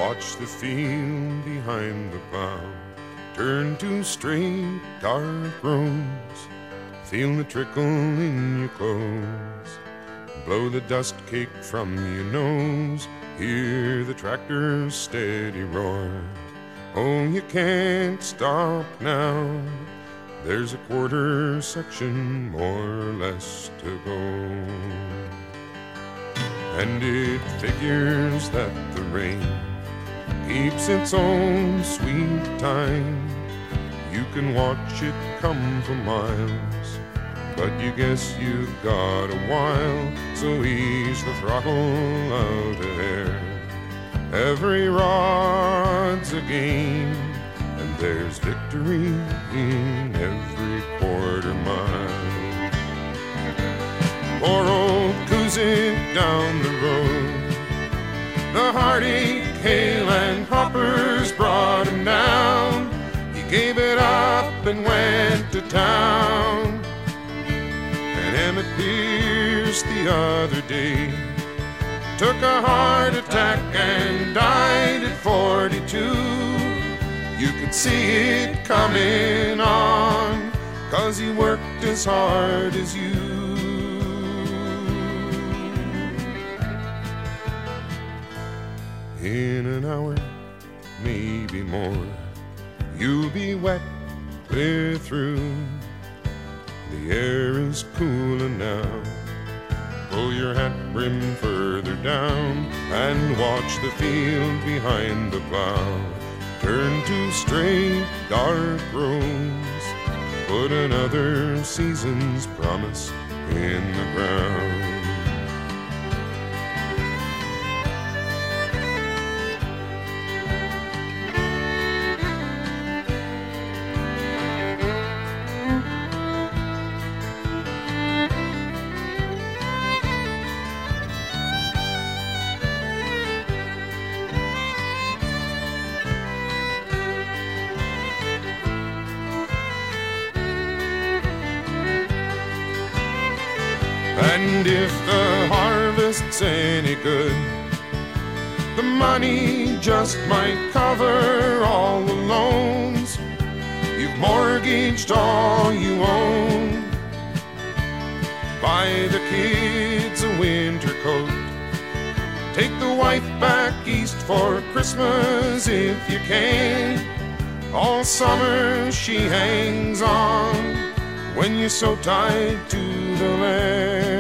Watch the field behind the plow turn to straight dark roads. Feel the trickle in your clothes. Blow the dust cake from your nose. Hear the tractor's steady roar. Oh, you can't stop now. There's a quarter section more or less to go. And it figures that the rain keeps its own sweet time. You can watch it come for miles, but you guess you've got a while. So ease the throttle out ahead. Every rod's a game, and there's victory in every quarter mile. Poor old Kuzik down the road, the heartache, hail, and hoppers brought him down. He gave it up and went to town. And Emmett Pierce the other day took a heart attack and died at 42. You could see it coming on, 'cause he worked as hard as you. In an hour, maybe more, you'll be wet, clear through. The air is cooler now. Pull your hat brim further down and watch the field behind the plow turn to straight dark roads. Put another season's promise in the ground. And if the harvest's any good, the money just might cover all the loans. You've mortgaged all you own. Buy the kids a winter coat. Take the wife back east for Christmas if you can. All summer she hangs on when you're so tied to the land.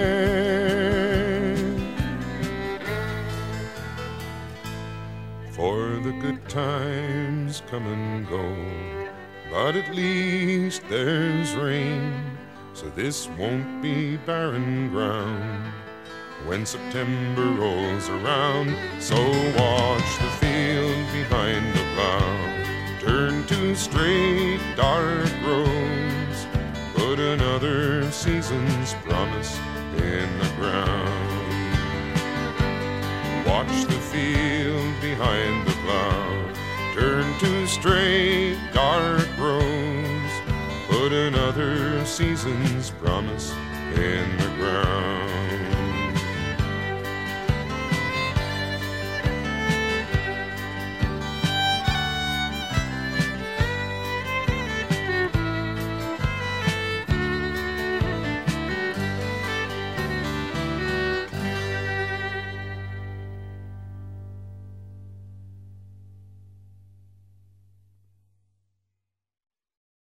For the good times come and go, but at least there's rain, so this won't be barren ground when September rolls around. So watch the field behind the plow turn to straight dark roads. Put another season's promise in the ground. Watch the field behind the plow turn to straight dark roads. Put another season's promise in the ground.